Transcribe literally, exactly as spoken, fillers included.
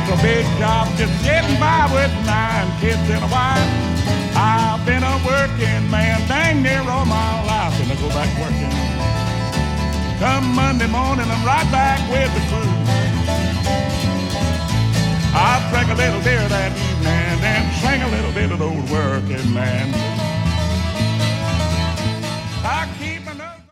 It's a big job just getting by with nine kids and a wife. I've been a working man dang near all my life, and I go back working. Come Monday morning, I'm right back with the crew. I'll drink a little beer that